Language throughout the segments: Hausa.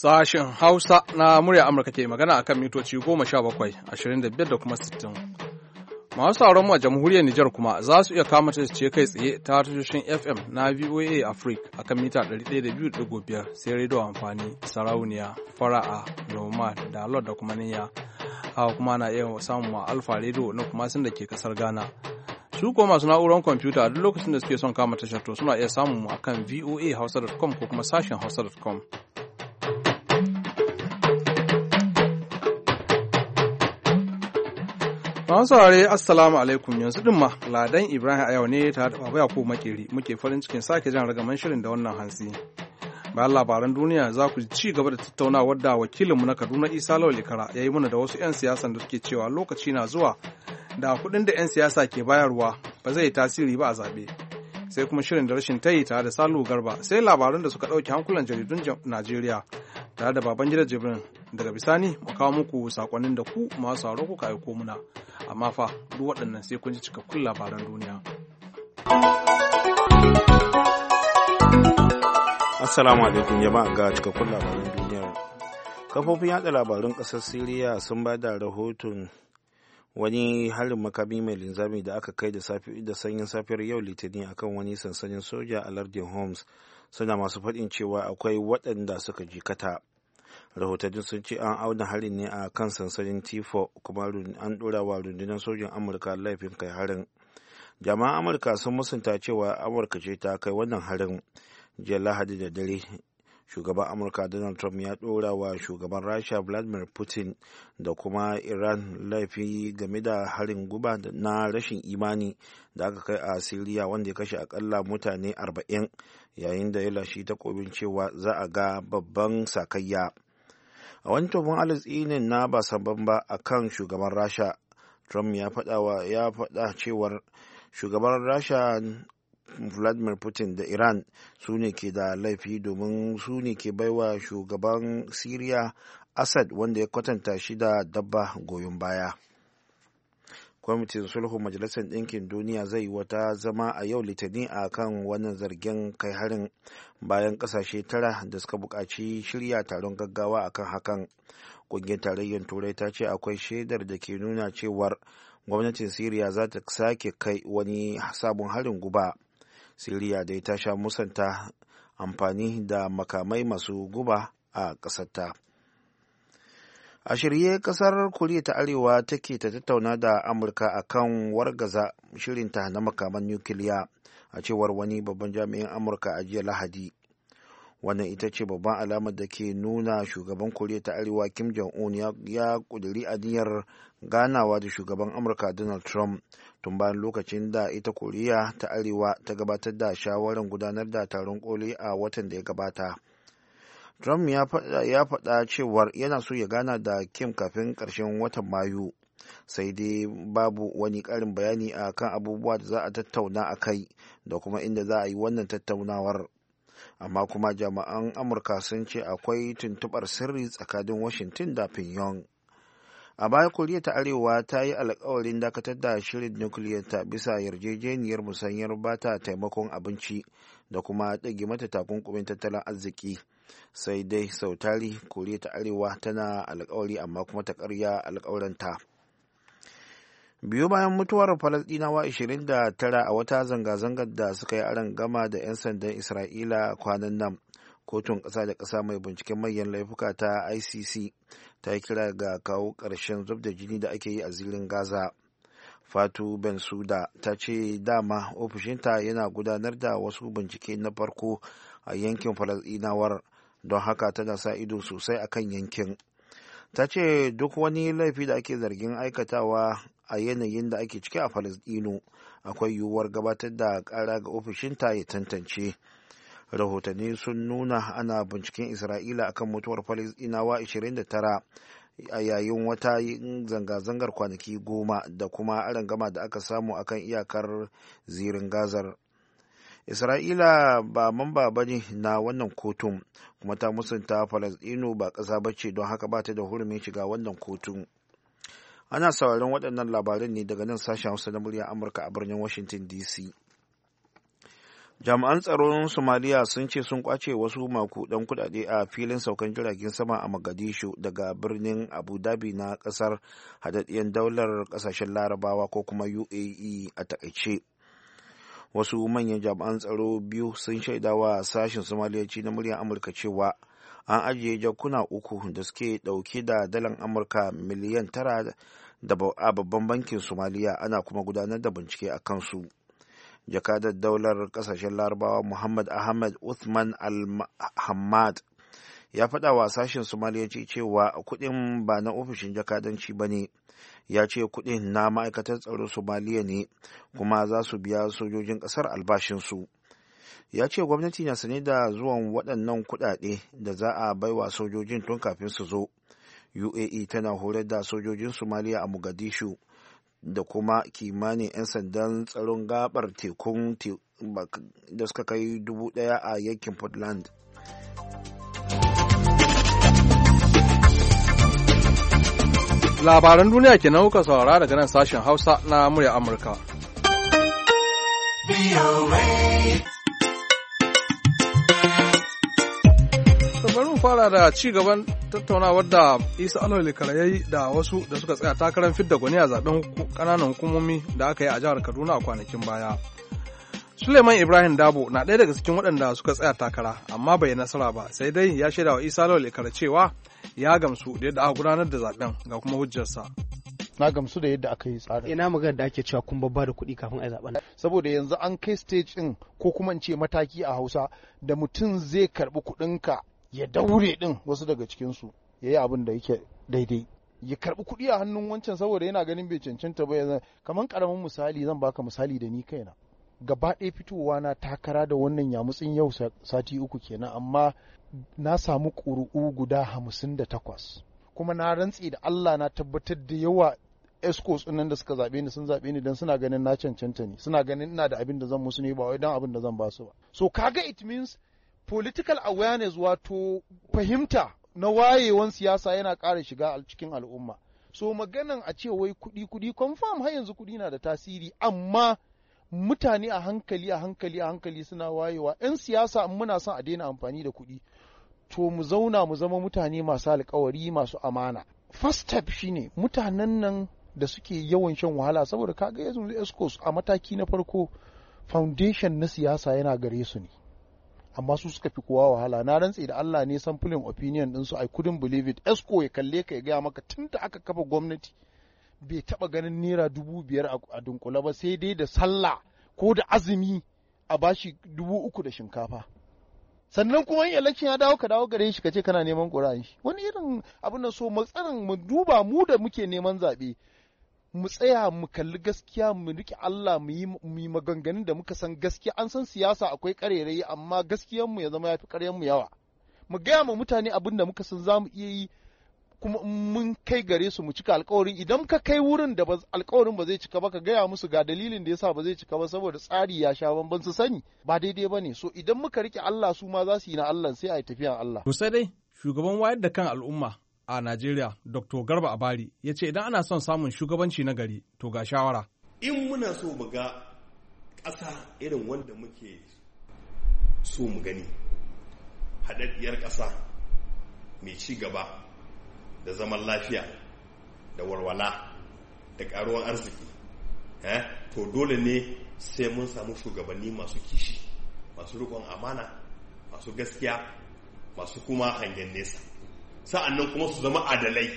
Sashen Hausa na murya Amurka ke magana a kan mitoci 17, 25 da kuma 60. Masu sauran mu a jamhuriyar Nijar kuma za su iya kama ta ce kai tsaye ta tashoshin FM na VOA Africa a kan mita 102.5 sai rediyo amfani, sarauniya, fara'a, noma, dalar da kuma niyya. Haka kuma na iya samun ma alfa rediyo na kuma sun da ke kasar Ghana. Su ko masu na'urar kwamfuta a duk lokacin da suke son kama tashar to suna iya samun mu akan voahausa.com ko kuma sashen hausa.com. Masu saurare assalamu alaikum, yanzu din ma Ladan Ibrahim a yau ne ta da Baba Yakubu Makeri muke farin cikin sake jan ragaman shirin da wannan hantsi. Bayan labaran duniya za ku ci gaba da tattaunawar da wakilinmu na Kaduna Isa Lawal Ikara ya yi mana da wasu 'yan siyasan da suke cewa lokaci na zuwa da kuɗin da 'yan siyasa ke bayarwa ba zai tasiri ba a zaɓe. Sai kuma shirin da rashin tayi tare da Salu Garba, sai labaran da suka ɗauke hankulan jaridun Najeriya tare da Babangida Jibrin. Daga bisani mu kawo muku sakonnin da ku masu sauraro kuka aiko muna. Amma fa duk waɗannan sai kun ji cikakkun labaran duniya. Assalamu alaikum jama'a ga cikakkun labaran duniya. Kafofin yada labarun ƙasar Siriya sun ba da rahoton wani harin makami mai linzami da aka kai da sanyin safiyar yau Litinin akan wani sansanin soja a lardin Homs, suna masu faɗin cewa akwai waɗanda suka jikata. Rahotanni sun ce an auna harin ne a kan sansanin Tifo, kuma an ɗora wa rundunar sojin Amurka laifin kai harin. Jama'an Amurka sun musanta cewa Amurka ce ta kai wannan harin. Jiya Lahadi da dare, shugaban Amurka Donald Trump ya ɗora wa shugaban Rasha Vladimir Putin da kuma Iran laifi game da harin guba na rashin imani da aka kai a Siriya, wanda ya kashe akalla mutane 40, yayin da ya lashe takobin cewa za a ga babban sakayya. A wani tofin alatsinin na ba sabon ba a kan shugaban Rasha, Trump ya faɗa cewar shugaban Rasha Vladimir Putin da Iran su ne ke da laifi domin su ne ke baiwa shugaban Siriya Assad, wanda ya kwatanta shi da dabba, goyon baya. Kwamitin sulhu Majalisar Ɗinkin Duniya zai yi wata zama a yau Litinin a kan wannan zargin kai harin, bayan ƙasashe 9 da suka buƙaci shirya taron gaggawa akan hakan. Ƙungiyar Tarayyar Turai ta ce akwai shaidar da ke nuna cewar gwamnatin Siriya za ta sake kai wani sabon harin guba. Siriya dai ta sha musanta amfani da makamai masu guba a ƙasarta. A shirye ƙasar Koriya ta Arewa take ta tattauna da Amurka a kan wargaza shirinta na makaman nukiliya, a cewar wani babban jami'in Amurka a jiya Lahadi. Wannan ita ce babban alamar da ke nuna shugaban Koriya ta Arewa Kim Jong-un ya ƙudiri aniyar ganawa da shugaban Amurka Donald Trump tun bayan lokacin da ita Koriya ta Arewa ta gabatar da shawarar gudanar da taron koli a watan da ya gabata. Trump ya faɗa cewar yana so ya gana da Kim kafin ƙarshen watan Mayu, sai dai babu wani ƙarin bayani a kan abubuwa da za a tattauna a kai da kuma inda za a yi wannan tattaunawar. Amma kuma jami'an Amurka sun ce akwai tuntuɓar sirri tsakanin Washington da Pyongyang. A baya, Koriya ta Arewa ta yi alkawarin dakatar da shirin nukiliyarta bisa yarjejeniyar musanyar bata taimakon abinci da kuma ɗage mata takunkumin tattalin arziki. Sai dai sautari Koriya ta Arewa tana alkawari amma kuma ta karya alkawarinta. Biyu bayan mutuwar Falasɗinawa 29 a wata zanga-zangar da suka yi arangama da 'yan sandan Isra'ila kwanan nan, kotun ƙasa da ƙasa mai binciken manyan laifuka ta ICC ta yi kira ga kawo ƙarshen zub da jini da ake yi a zirin Gaza. Fatu Bensouda ta ce dama ofishinta yana gudanar da wasu bincike na farko a yankin Falasɗinawar, don haka tana sa ido sosai akan yankin. Ta ce duk wani laifi da ake zargin aikatawa a yanayin da ake ciki a Falasɗinu, akwai yiwuwar gabatar da ƙara ga ofishinta ya tantance. Rahotanni sun nuna ana binciken Isra'ila akan mutuwar Falasɗinawa 29 a yayin wata zanga-zangar kwanaki 10 da kuma arangama da aka samu akan iyakar zirin Gazar. Isra'ila ba mamba ba ne na wannan kotun, kuma ta musanta Falasɗinu ba ƙasa ba ce, don haka ba ta da hurumin shiga wannan kotun. Ana sauraron waɗannan labaran ne daga nan sashen Hausa na murya Amurka a birnin Washington DC. jami'an tsaron somaliya sun ce sun kwace wasu makudan kudade a filin saukan jiragen sama a mogadishu daga birnin abu dhabi na kasar hadaddiyar daular kasashen larabawa ko kuma uae a takaice. Wasu manyan jami'an tsaro biyu sun shaidawa sashen somaliyaci na muryar amurka cewa an ajiye jakuna 3 da suke dauke da dalar amurka miliyan 9 a babban bankin somaliya, ana kuma gudanar da bincike a kansu. Jakadar daular kasashen larabawa Muhammad Ahmed Uthman al-Hammad ya faɗa wa sashen somaliyaci cewa kuɗin ba na ofishin jakadanci ba ne. Ya ce kuɗin na ma'aikatar tsaron somaliya ne kuma za su biya sojojin ƙasar albashinsu. Ya ce gwamnati na sane da zuwan waɗannan kuɗaɗe da za a baiwa sojojin tun kafin su zo. UAE tana horar da sojojin somaliya a Mogadishu da kuma kimanin 'yan sandan tsaron gabar tekun da suka kai 1,000 a yankin Portland. Labaran duniya ke kuka saurara daga nan sashen Hausa na murya Amurka. Bari mu fara da ci gaban tattaunawar da Isa Alhali Karayayi da wasu da suka tsaya takarar fidda gwani a zaben kananan hukumomi da aka yi a jihar Kaduna a kwanakin baya. Suleiman Ibrahim Dabo na ɗaya daga cikin waɗanda suka tsaya takara amma bai nasara ba, sai dai ya shaida wa Isa Alhali Kara cewa ya gamsu da yadda aka gudanar da zaben ga kuma hujjarsa. Na gamsu da yadda aka yi tsarin. Ina magana da ake cewa kun babba da kuɗi kafin a yi zaben. Saboda yanzu an kai stage ɗin ko kuma in ce mataki a Hausa da mutum zai karɓi kuɗinka ya daure ɗin wasu daga cikinsu ya yi abin da yake daidai. Ya karɓi kuɗi a hannun wancan saboda yana ganin bai cancanta ba yanzu. Kamar ƙaramin misali zan baka misali da ni kaina. Gaba ɗaya fitowa na takara da wannan yamutsin yau sati 3 kenan amma na samu ƙuri'u guda 58 kuma na rantse da Allah na tabbatar da yawa escorts nan da suka zaɓe ni sun zaɓe ni don suna ganin na cancanta ne, suna ganin ina da abin da zan musu ne ba wai don abin da zan ba su ba. So kaga it means political awareness, wato fahimta na wayewan siyasa yana ƙara shiga a cikin al'umma. So maganan a ce wai kuɗi confirm har yanzu kuɗi na da tasiri amma mutane a hankali suna wayewa. 'Yan siyasa in muna son a daina amfani da kuɗi to mu zauna mu zama mutane masu alkawari masu amana. First step shine mutanen nan da suke yawan shan wahala saboda kaga yanzu escorts a mataki na farko foundation na siyasa yana gare su ne amma su suka fi kowa wahala. Na rantse da Allah ne sampling opinion ɗinsu I couldn't believe it. Esco ya kalle ka ya gaya maka tun da aka kafa gwamnati bai taɓa ganin naira 5,000 a dunkule ba sai dai da sallah ko da azumi a bashi 3,000 da shinkafa. Sannan kuma in election ya dawo ka dawo gare shi ka ce kana neman ƙura'an shi. Wani irin abin da so matsarin mu duba mu da muke neman zaɓe mu tsaya mu kalli gaskiya mu riƙe Allah mu yi maganganun da muka san gaskiya. An san siyasa akwai ƙarerayi amma gaskiyanmu ya zama ya fi ƙaryanmu yawa. Mu gaya ma mutane abin da muka san za mu iya yi kuma mun kai gare su mu cika alkawarin. Idan ka kai wurin da alkawarin ba zai cika ba ka gaya musu ga dalilin da yasa ba zai cika ba saboda tsari ya sha bamban su sani ba daidai ba ne. So idan muka riƙe Allah su ma za su yi na Allah sai a yi tafiyan Allah. To sai dai shugaban wayar da kan al'umma a Najeriya, Dr. Garba Abari, ya ce idan ana son samun shugabanci na gari, to ga shawara. In muna so mu ga ƙasa irin wanda muke so mu gani, haɗaɗɗiyar ƙasa mai ci gaba da zaman lafiya da walwala da ƙaruwar arziki, to dole ne sai mun samu shugabanni masu kishi, masu riƙon amana, masu gaskiya, masu kuma hangen nesa. Sa'an nan kuma su zama adalai.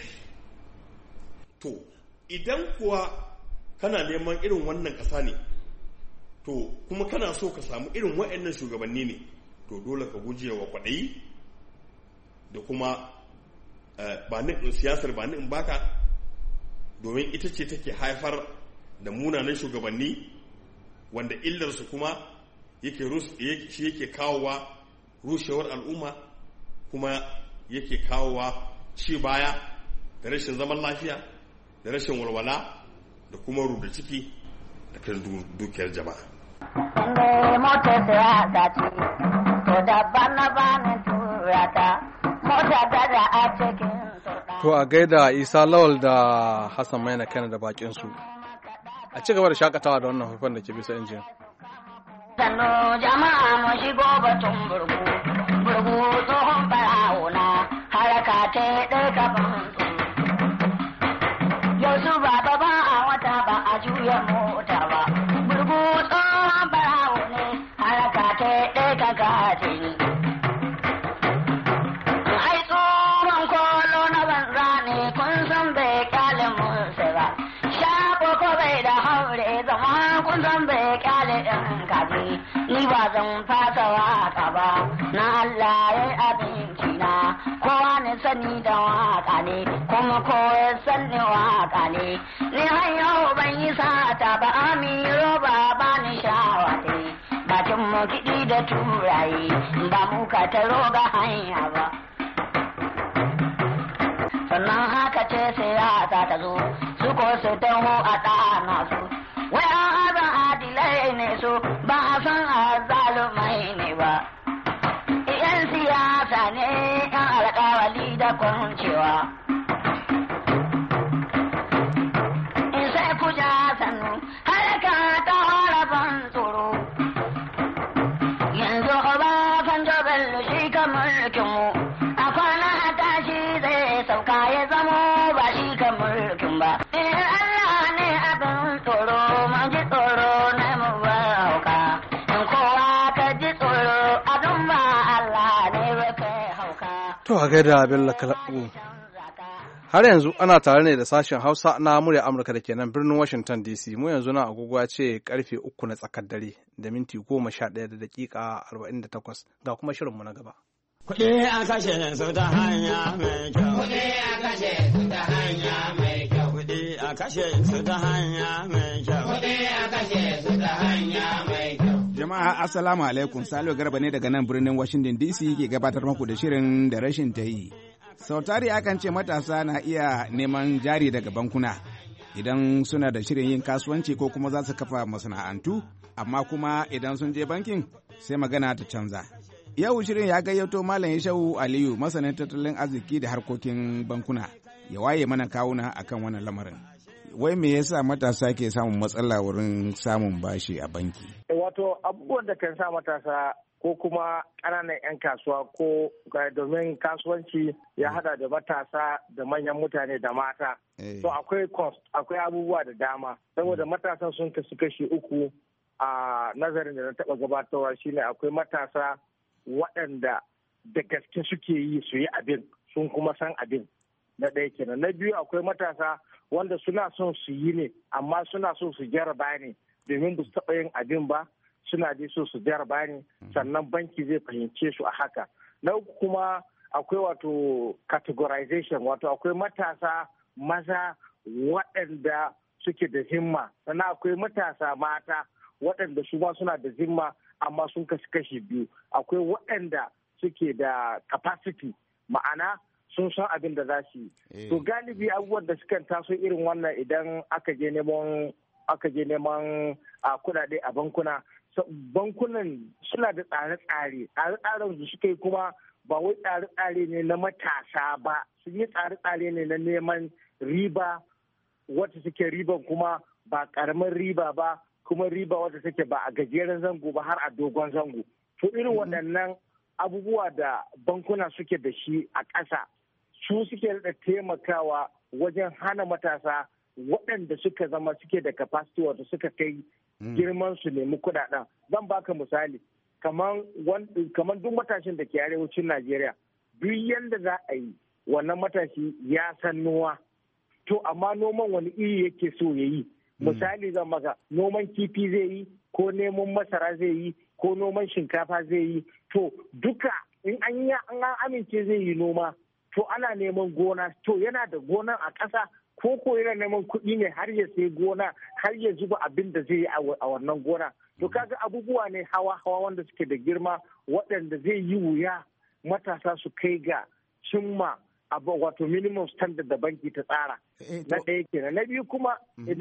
To, idan kuwa kana neman irin wannan ƙasa ne, to kuma kana so ka samu irin waɗannan shugabanni ne, to dole ka guje wa kwaɗayi da kuma siyasar ba ni in baka, domin ita ce take haifar da munanan shugabanni wanda illarsu kuma shi yake kawowa rushewar al'umma kuma yake kawowa ci baya da rashin zaman lafiya da rashin walwala da kuma rubuta ciki da kan dukiyar jama'a. Inda mota siyasa ce, to daban na bani turata, mota da a cikin turɗa. To a gaida Isa Lawal da Hassan Maina Kano da bakinsu. A ci gaba da shakatawa da wannan faifan da ke bisa injin. Sannu jama'a mu shigo batun burgu tsohon barawo na haraka ta ɗaya gaban yau su baba ba a wata ba a juya mota ba burgu tsohon barawo ne haraka ta ɗaya ka gaje ni ai tsohon kolo na banza ne kun san bai kyale musu ba shago ko bai da haure zama kun san bai kyale ɗin kaji ni ba zan fasa waka ba na Allah ya abinci na kowa ne sani da waka ne kuma kowa sani waka ne ni har yau ban yi sata ba amiro ba ba ni shawa ne bakin mu kiɗi da turaye ba mu ka taro ga hanya ba sannan haka ce sai ya ta zo su ko su taho a ɗana su wai an haɗa adilai ne su ba a san azalumai ne ba yan siyasa ne yan alƙawali da kwancewa in sai ku ja sannu harka ta haraban tsoro yanzu ba fanjo bello shi ka mulkinmu a kwana a tashi zai sauka ya zamo ba shi ka mulkin ba Allah ne abin tsoro man ji tsoro na mu ba hauka in kowa ka ji tsoro abin ba Allah ne ba kai hauka to a gaida Bello Kalabu. Har yanzu ana tare ne da sashen Hausa na murya Amurka da ke nan birnin Washington DC. Mu yanzu na agogo ce karfe 3 na tsakar dare da minti 11 da dakika 48 ga kuma shirinmu na gaba. Kuɗi a kashe su ta hanya mai kyau. Kuɗi a kashe su ta hanya mai kyau. Kuɗi a kashe su ta hanya mai kyau. Kuɗi a kashe su ta hanya mai kyau. Jama'a assalamu alaikum, Salo Garba ne daga nan birnin Washington DC ke gabatar muku da shirin da rashin ta yi. Sau tari akan ce matasa na iya neman jari daga bankuna idan suna da shirin yin kasuwanci ko kuma za su kafa masana'antu, amma kuma idan sun je bankin sai magana ta canza. Yau shirin ya gayyato Malam Yashau Aliyu, masanin tattalin arziki da harkokin bankuna, ya waye mana kawuna akan wannan lamarin. Wai me yasa matasa ke samun matsala wurin samun bashi a banki? Wato abubuwan da kan sa matasa ko kuma ƙananan 'yan kasuwa ko domin kasuwanci ya hada da matasa da manyan mutane da mata. So akwai abubuwa da dama saboda matasan sun kasu kashi uku a nazarin da na taɓa gabatarwa shine akwai matasa waɗanda da gaske suke yi su yi abin sun kuma san abin na ɗaya kenan. Na biyu akwai matasa wanda suna son su yi ne amma suna so su jaraba ne domin ba su taɓa yin abin ba. Suna dai so su jaraba ne sannan banki zai fahimce su a haka. Na uku kuma akwai wato categorization, wato akwai matasa maza waɗanda suke da himma, sannan akwai matasa mata waɗanda su ma suna da himma amma sun kashi biyu. Akwai waɗanda suke da capacity, ma'ana sun san abin da za su yi. To galibi abubuwan da sukan taso irin wannan idan aka je neman kuɗaɗe a bankuna. Bankunan suna da tsare-tsaren da suka yi kuma ba wai tsare-tsare ne na matasa ba, sun yi tsare-tsare ne na neman riba wata suke riban kuma ba karamin riba ba, kuma riba wata take ba a gajeren zango ba har a dogon zango. To irin waɗannan abubuwa da bankuna suke da shi a ƙasa su suke da taimakawa wajen hana matasa waɗanda suka zama suke da capacity wato suka kai girman su nemi kudaden. Zan baka misali kamar duk matashin da ke arewacin Najeriya, duk yanda za a yi wannan matashi ya san noma, to amma noman wani iri yake so ya yi. Misali zan maka, noman kifi zai yi ko neman masara zai yi ko noman shinkafa zai yi, to duka in an amince zai yi noma to ana neman gona, to yana da gonan a ƙasa ko yana neman kuɗi ne har ya sai gona har ya zuba abin da zai yi a wannan gona. To kaga abubuwa ne hawa wanda suke da girma waɗanda zai yi wuya matasa su kai ga cimma wato minimum standard da banki ta tsara. Na ɗaya kenan. Na biyu kuma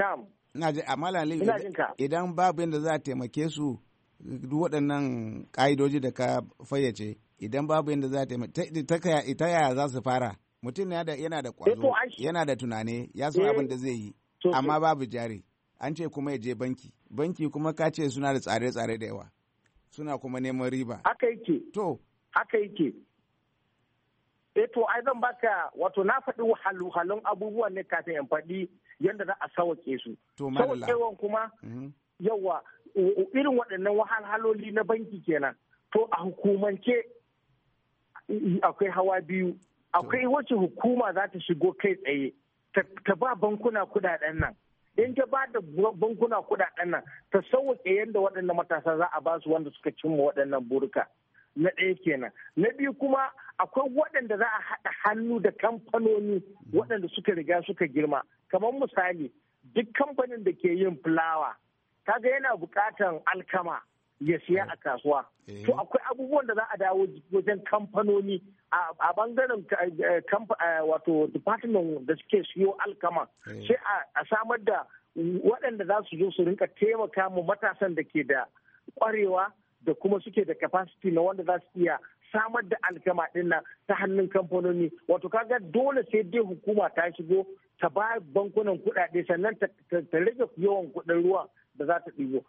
idan babu yadda za a taimake su duk waɗannan ƙa'idoji da ka fayyace, idan babu yadda za a taimake ta yaya za su fara? Mutum yana da ƙwazo, yana da tunani, ya san abin da zai yi, amma babu jari. An ce kuma ya je banki kuma ka ce suna da tsare-tsare da yawa. suna kuma neman riba. Haka yake. To. Haka yake. To ai zan baka wato na faɗi wahalhalun abubuwan ne kafin in faɗi yadda za a sauke su. Saukewan kuma yawa irin waɗannan wahalhaloli na banki kenan. To a hukumance akwai hawa biyu. Akwai wacce hukuma za ta shigo kai tsaye ta ba bankuna kudaden nan. In ta ba da bankuna kudaden nan ta sauke yadda waɗannan matasa za a ba su wanda suka cimma waɗannan burika. Na ɗaya kenan. Na biyu kuma akwai waɗanda za a haɗa hannu da kamfanoni waɗanda suka riga suka girma. Kamar misali, duk kamfanin da ke yin fulawa, kaga yana buƙatan alkama ya siya a kasuwa. To akwai abubuwan da za a dawo wajen kamfanoni a bangaren wato department da suke siyo alkama. Sai a samar da waɗanda za su zo su rinka taimaka mu matasan da ke da ƙwarewa da kuma suke da capacity na wanda za su iya samar da alkama din nan ta hannun kamfanoni. Wato kaga dole sai dai hukuma ta shigo ta ba bankunan kuɗaɗe sannan ta rage yawan kuɗin ruwa da za ta ɗigo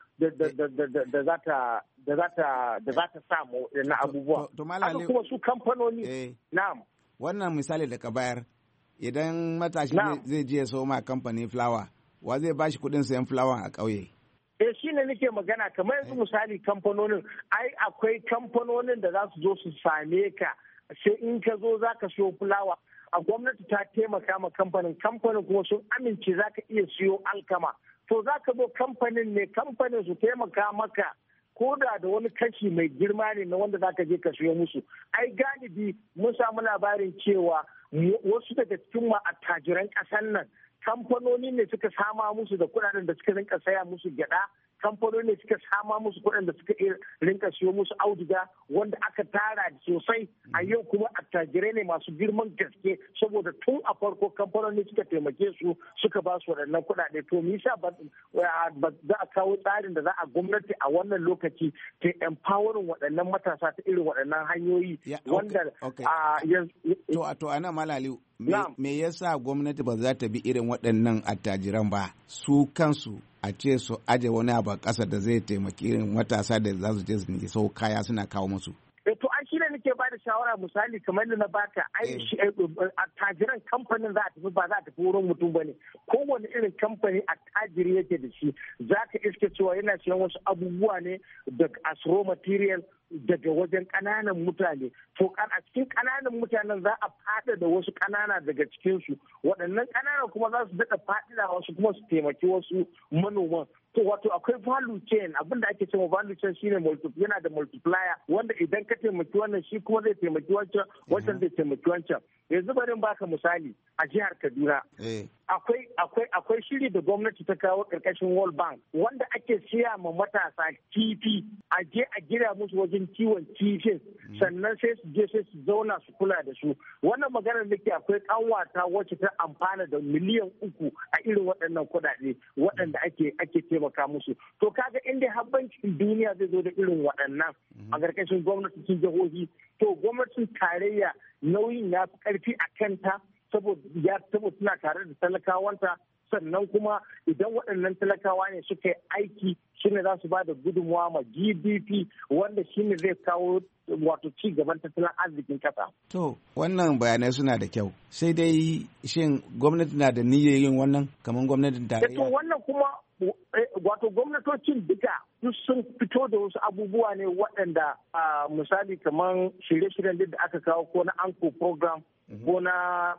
da za ta samu na abubuwa. Haka kuma su kamfanoni. Na'am. Wannan misali da ka bayar idan matashi zai je so ma kamfanin fulawa wa zai bashi kuɗin sayan fulawa a ƙauye? Shi ne nake magana kamar yanzu misali kamfanonin ai akwai kamfanonin da za su zo su same ka sai in ka zo za ka siyo fulawa a gwamnati ta taimaka ma kamfanin kuma sun amince za ka iya siyo alkama to za ka zo kamfanin su taimaka maka ko da wani kashi mai girma ne na wanda za ka je ka siyo musu. Ai galibi mun samu labarin cewa wasu daga cikin attajiran ƙasar nan kamfanoni ne suka sama musu da kuɗaɗen da suka rinka saya musu gyada, kamfanoni ne suka sama musu kuɗaɗen da suka rinka siyo musu auduga wanda aka tara sosai. A yau kuma attajirai ne masu girman gaske saboda tun a farko kamfanoni suka taimake su suka ba su waɗannan kuɗaɗe. To me yasa ba za a kawo tsarin da za a gwamnati a wannan lokaci ta empowering waɗannan matasa ta irin waɗannan hanyoyi wanda to ana malali me yasa gwamnati ba za ta bi irin waɗannan attajiran ba su kansu a ce su aje wani abu a ƙasa da zai taimaki irin matasa da za su je su sau kaya suna kawo musu. To an shi ne nake ba da shawara misali kamar da na baka attajiran kamfanin za a tafi ba za a tafi wurin mutum ba ne. Kowane irin kamfani attajiri yake da shi za ka iske cewa yana siyan wasu abubuwa ne as raw material daga wajen ƙananan mutane. To a cikin ƙananan mutanen za a fada da wasu ƙanana daga cikinsu waɗannan ƙanana kuma za su daɗa faɗi wasu kuma su taimaki wasu manoman. To wato akwai value chain abinda ake cewa value chain shine yana da multiplier wanda idan ka taimaki wannan shi kuma zai taimaki wancan zai taimaki wancan. Yanzu bari in baka misali a jihar Kaduna. Akwai shiri da gwamnati ta kawo karkashin World Bank wanda ake siya ma matasa kifi a je a gida musu wajen kiwon kifin sannan sai su je sai su zauna su kula da su. Wannan maganar da ke akwai kanwata wacce ta amfana da miliyan 3 a irin waɗannan kuɗaɗe waɗanda ake taimaka musu. To kaga inda habbancin duniya zai zo da irin waɗannan a karkashin gwamnatin jihohi to gwamnatin tarayya nauyin ya fi ƙarfi a kanta saboda tana tare da talakawanta sannan kuma idan waɗannan talakawa ne suka yi aiki shine za su ba da gudunmawa ma GDP wanda shine zai kawo wato ci gaban tattalin arzikin ƙasa. To wannan bayanai suna da kyau sai dai shin gwamnati na da niyyar yin wannan kamar gwamnatin tarayya? To wannan kuma wato gwamnatocin duka duk sun fito da wasu abubuwa ne waɗanda misali kamar shirye-shiryen da aka kawo ko na anko program ko na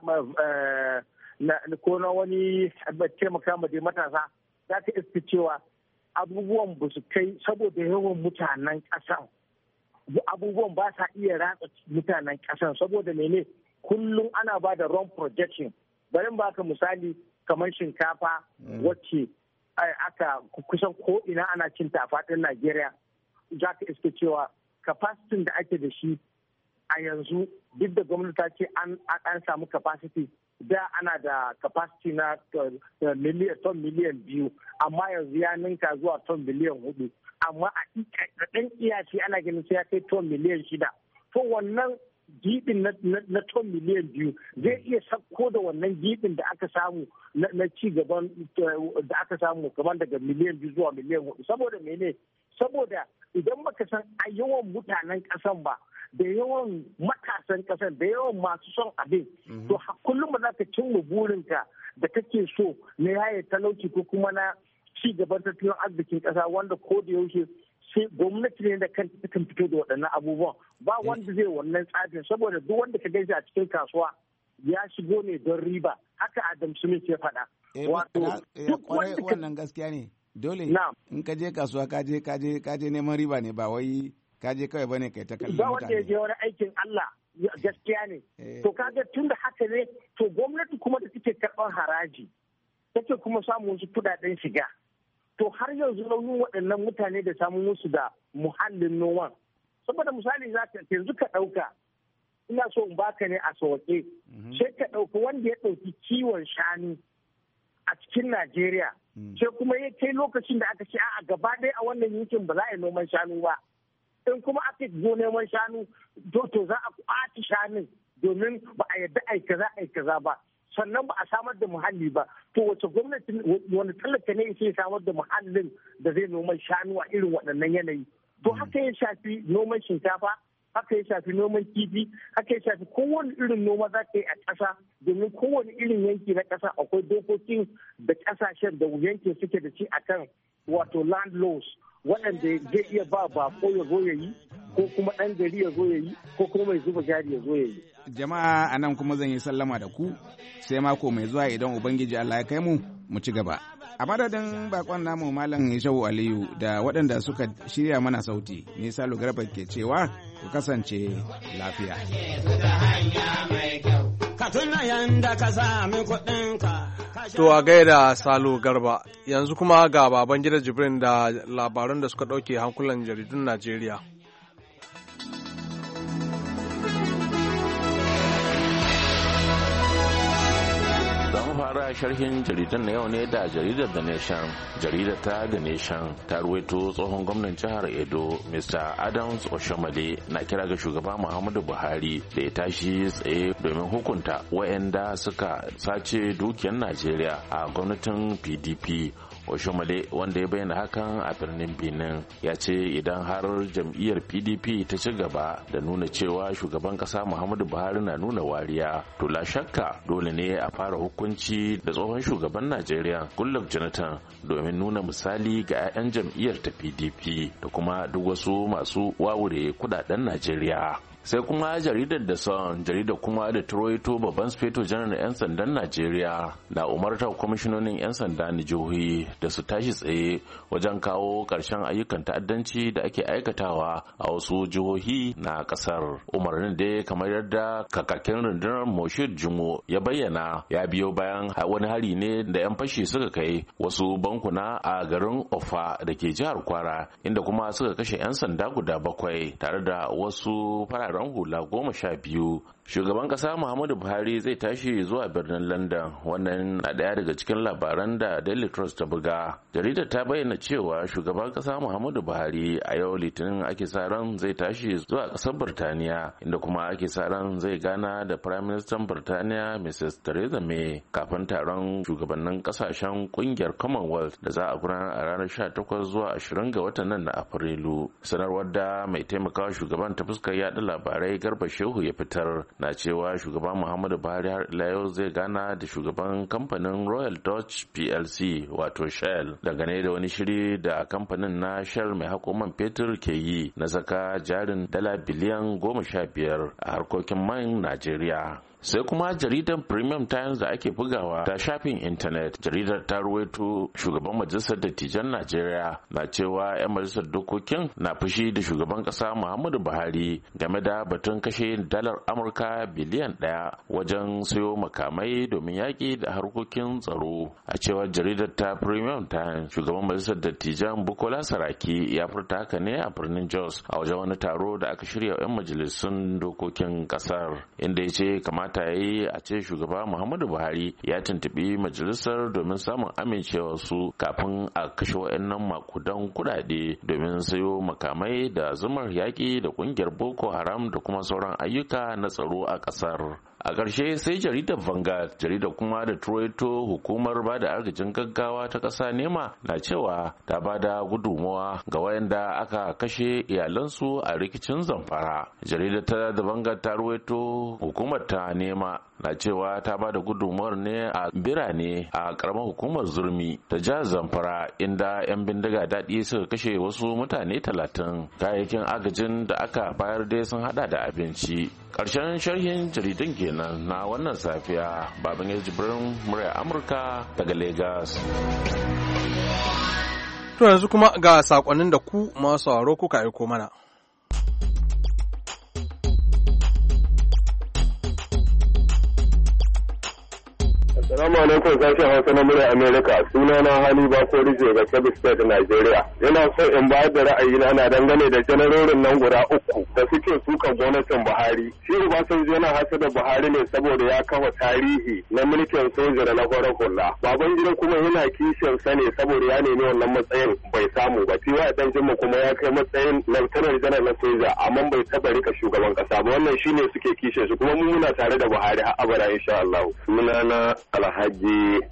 wani taimaka ma dai matasa za ka iska cewa abubuwan ba su kai saboda yawan mutanen ƙasan abubuwan ba sa iya ratsa mutanen ƙasan saboda mene kullum ana ba da wrong projection. Bari baka misali kamar shinkafa wacce aka kusan ko ina ana cin ta a faɗin Najeriya za ka iske cewa capacity da ake da shi a yanzu duk da gwamnati ta ce an samu capacity da ana da capacity na ton miliyan 2 amma yanzu ya ninka zuwa ton miliyan 4 amma a ɗan iyaci ana ganin sai ya kai ton miliyan 6 to wannan gibin na ton miliyan 2 zai iya sakko da wannan gibin da aka samu na ci gaban da aka samu kamar daga miliyan 2 zuwa miliyan 4 saboda mene saboda idan baka san yawan mutanen ƙasan ba da yawan matasan ƙasar da yawan masu son abin to kullum ba za ka cimma burinka da kake so na yaye talauci ko kuma na ci gaban tattalin arzikin ƙasa wanda ko da yaushe sai gwamnati ne da kanta kan fito da waɗannan abubuwan ba wanda zai wannan tsarin saboda duk wanda ka gaisa a cikin kasuwa ya shigo ne don riba haka Adam Smith ya faɗa. Wato duk wannan gaskiya ne dole in ka je kasuwa ka je neman riba ne ba wai ka je kawai bane kai ta kallon mutane. Ba wanda ya je wani aikin Allah gaskiya ne. To kaga tun da haka ne to gwamnati kuma da take karɓar haraji take kuma samun wasu kuɗaɗen shiga. To har yanzu nauyin waɗannan mutane da samun musu da muhallin noman. Saboda misali za ka yanzu ka ɗauka ina so in baka ne a sauƙe sai ka ɗauki wanda ya ɗauki kiwon shanu a cikin Najeriya sai kuma ya kai lokacin da aka ce a gaba ɗaya a wannan yankin ba za a yi noman shanu ba in kuma aka zo neman shanu to za a ƙwace shanun domin ba a yarda ai kaza ba sannan ba a samar da muhalli ba to wace gwamnati wani talaka ne yake samar da muhallin da zai noman shanu a irin waɗannan yanayi to haka ya shafi noman shinkafa haka ya shafi noman kifi haka ya shafi kowane irin noma za ka yi a ƙasa domin kowane irin yanki na ƙasa akwai dokokin da ƙasashen da yankin suke da shi akan wato land laws waɗanda zai iya ba bako ya zo ya yi ko kuma ɗan gari ya zo ya yi ko kuma mai zuba jari ya zo ya yi. Jama'a a nan kuma zan yi sallama da ku sai mako mai zuwa idan Ubangiji Allah ya kai mu ci gaba. A madadin bakon namu Malam Yashau Aliyu da waɗanda suka shirya mana sauti, ni Salo Garba ke cewa ku kasance lafiya. To a gaida Salo Garba, yanzu kuma ga baban gida Jibrin da labaran da suka ɗauke hankulan jaridun Najeriya. fara sharhin jaridan na yau ne da jaridar The Nation. Jaridar ta The Nation ta ruwaito tsohon gwamnan jihar Edo Mr. Adams Oshomale na kira ga shugaba Muhammadu Buhari da ya tashi tsaye domin hukunta wayanda suka sace dukiyar Najeriya a gwamnatin PDP. Oshomale wanda ya bayyana hakan a birnin Benin ya ce idan har jam'iyyar PDP ta ci gaba da nuna cewa shugaban kasa Muhammadu Buhari na nuna wariya to la shakka dole ne a fara hukunci da tsohon shugaban Najeriya Goodluck Jonathan domin nuna misali ga 'ya'yan jam'iyyar ta PDP da kuma duk wasu masu wawure kudaden Najeriya. Sai kuma jaridar da son jaridar kuma da Troito babban sufeto janar 'yan sandan Najeriya na umartar kwamishinonin 'yan sanda na jihohi da su tashi tsaye wajen kawo ƙarshen ayyukan ta'addanci da ake aikatawa a wasu jihohi na ƙasar. Umarnin dai kamar yadda kakakin rundunar Moshid Jumo ya bayyana ya biyo bayan wani hari ne da 'yan fashi suka kai wasu bankuna a garin Ofa da ke jihar Kwara inda kuma suka kashe 'yan sanda guda 7 tare da wasu fararen hula 12. Shugaban kasa Muhammadu Buhari zai tashi zuwa birnin London. Wannan na daya daga cikin labaran da Daily Trust ta buga. Jaridar ta bayyana cewa shugaban kasa Muhammadu Buhari a yau Litinin ake sa ran zai tashi zuwa kasar Birtaniya inda kuma ake sa ran zai gana da Prime Minister Birtaniya Mrs. Theresa May kafin taron shugabannin kasashen kungiyar Commonwealth da za a gudanar a ranar 18 zuwa 20 ga watan nan na Afrilu. Sanarwar da mai taimakawa shugaban ta fuskar yada labarai Garba Shehu ya fitar na cewa shugaban Muhammadu Buhari har ila yau zai gana da shugaban kamfanin Royal Dutch PLC wato Shell dangane da wani shiri da kamfanin na Shell mai hako man fetur ke yi na saka jarin dala biliyan 15 a harkokin man Najeriya. Sai kuma jaridar Premium Times da ake bugawa ta shafin intanet. Jaridar ta ruwaito shugaban majalisar dattijan Najeriya na cewa 'yan majalisar dokokin na fushi da shugaban kasa Muhammadu Buhari game da batun kashe dalar Amurka biliyan 1 wajen sayo makamai domin yaƙi da harkokin tsaro. A cewar jaridar ta Premium Times, shugaban majalisar dattijan Bukola Saraki ya furta haka ne a birnin Jos a wajen wani taro da aka shirya 'yan majalisun dokokin kasar, inda ya ce kamata ya yi a ce shugaba Muhammadu Buhari ya tuntubi majalisar domin samun amincewa su kafin a kashe wayannan makudan kudade domin sayo makamai da zumar yaƙi da ƙungiyar Boko Haram da kuma sauran ayyuka na tsaro a ƙasar. a ƙarshe sai jaridar Vanguard, jaridar kuma da Troito, hukumar ba da agajin gaggawa ta ƙasa nema na cewa ta ba da gudunmawa ga wayanda aka kashe iyalansu a rikicin Zamfara. Jaridar ta da Vanguard ta ruwaito hukumar ta nema na cewa ta ba da gudunmawar ne a birane a karamar hukumar Zurmi da jihar Zamfara, inda 'yan bindiga daɗi suka kashe wasu mutane 30. Kayayyakin agajin da aka bayar dai sun hada da abinci. Ƙarshen sharhin jaridun kenan na wannan safiya. Baban Jibrin, murya Amurka daga Lagos. To yanzu kuma ga sakonnin da ku masu sauraro kuka aiko mana. Assalamu alaikum, sashen Hausa na murya Amerika. Sunana Hali Bakorije ga Kebbi State, Nigeria. Yana so in bayar da ra'ayina na dangane da janarorin nan guda uku da suke sukan gwamnatin Buhari. Shi Obasanjo yana hasada Buhari ne saboda ya kafa tarihi na mulkin soja da na farar hula. Babangida kuma yana kishin sa ne saboda ya nemi wannan matsayin bai samu ba. Tiwa dan Jimma kuma ya kai matsayin Lieutenant General na soja amma bai taba rika shugaban kasa ba. Wannan shine suke kishin su kuma mu muna tare da Buhari har abada insha Allah. Sunana Alhaji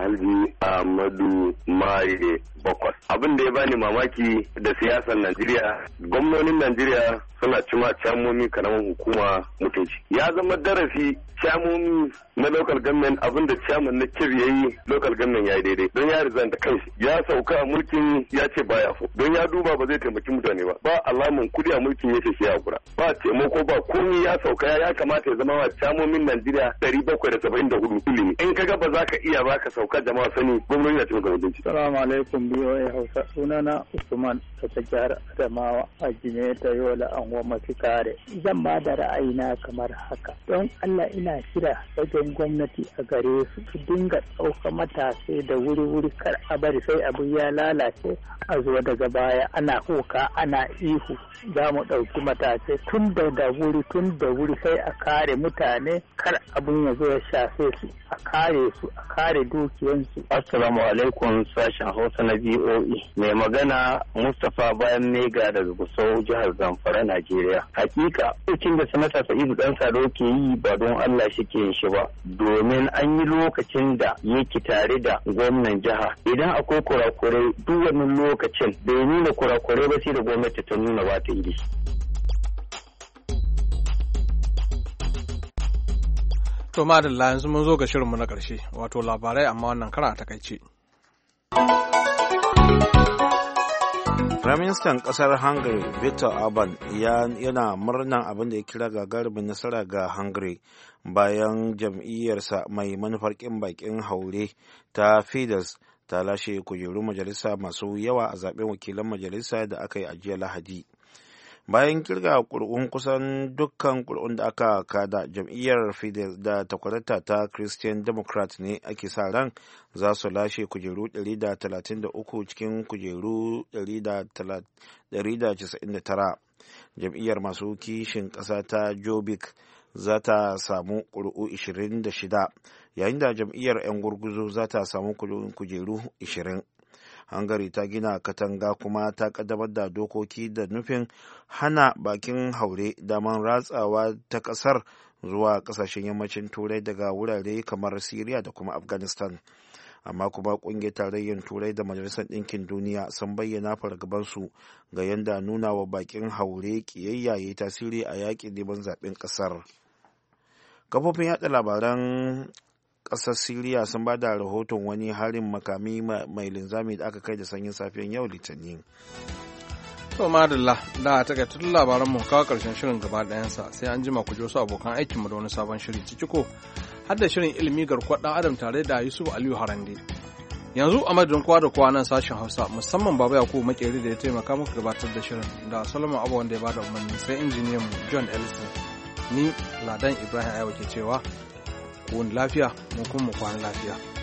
Ahmadu Maye Bokos. Abin da ya bani mamaki da siyasar Najeriya, gwamnonin Najeriya suna cima camomi karamar hukuma mutunci. Ya zama darasi camomi na local government, abin da chairman na kir yayi local government yayi daidai. Don ya rizanta kanshi, ya sauka a mulkin ya ce baya so. Don ya duba ba zai taimaki mutane ba. Ba alamun kudi a mulkin yace shi ya kura. Ba taimako ba komai, ya sauka ya kamata ya zama wa camomin Najeriya 774 ilimi. In kaga ba za ka iya ba ka sauka jama'a sani gwamnati na cikin mutunci. Assalamu alaikum BOA Hausa. Sunana Usman ta jihar Adamawa a Jimeta Yola Anguwa Mafi Kare. Zan ba da ra'ayina kamar haka. Don Allah ina kira wajen gwamnati a gare su dinga ɗauka matasai da wuri-wuri, kar a bari sai abu ya lalace a zuwa daga baya ana kuka ana ihu. Za mu ɗauki matasai tun da wuri sai a kare mutane, kar abun ya zo ya shafe su, a kare dukiyansu. Assalamu alaikum, sashen Hausa na BOE. Mai magana Mustapha Bayan Mega daga Gusau, jihar Zamfara, Najeriya. Hakika cikin da sanata Sa'idu Dan Sado ke yi ba don Allah shi ke yin shi ba, domin an yi lokacin da yake tare da gwamnan jiha. Idan akwai kurakurai duk wannan lokacin bai nuna kurakurai ba, sai da gwamnati ta nuna ba ta yi. To madalla, yanzu mun zo ga shirinmu na ƙarshe, wato labarai amma wannan kara a takaice. Firaministan ƙasar Hungary Viktor Orban yana murnan abin da ya kira gagarumin nasara ga Hungary bayan jam'iyyarsa mai manufar ƙin baƙin haure ta Fidesz ta lashe kujerun majalisa masu yawa a zaɓen wakilan majalisa da aka yi a jiya Lahadi. Bayan kirga ƙuri'un kusan dukkan ƙuri'un da aka kada, jam'iyyar Fidesz da takwarata ta Christian Democrat ne ake sa ran za su lashe kujeru 133 cikin kujeru 199. Jam'iyyar masu kishin ƙasa ta Jobbik za ta samu ƙuri'u 26, yayin da jam'iyyar 'yan gurguzu za ta samu kujeru 20. Hungary ta gina katanga kuma ta kaddamar da dokoki da nufin hana bakin haure daman ratsawa ta kasar zuwa kasashen yammacin turai daga wurare kamar Syria da kuma Afghanistan. Amma kuma kungiyar tarayyar turai da majalisar ɗinkin duniya sun bayyana fargabansu ga yadda nuna wa bakin haure kiyayya ya tasiri a yakin neman zaben kasar. Kafofin yada labaran ƙasar Siriya sun ba da rahoton wani harin makami mai linzami da aka kai da sanyin safiyan yau Litinin. To madalla, da takaitattun labaran mu kawo karshen shirin gaba ɗayansa, sai an jima ku ji wasu abokan aikinmu da wani sabon shiri ciki ko har da shirin ilimi garkuwar ɗan adam tare da Yusuf Aliyu Harande. Yanzu a madadin kowa da kowa nan sashen Hausa, musamman Baba Yakubu Makeri da ya taimaka muku gabatar da shirin, da Solomon Abu wanda ya bada umarni, sai injiniyan mu John Ellison. Ni Ladan Ibrahim Ayawa ke cewa wani lafiya, mu kuma mu kwana lafiya.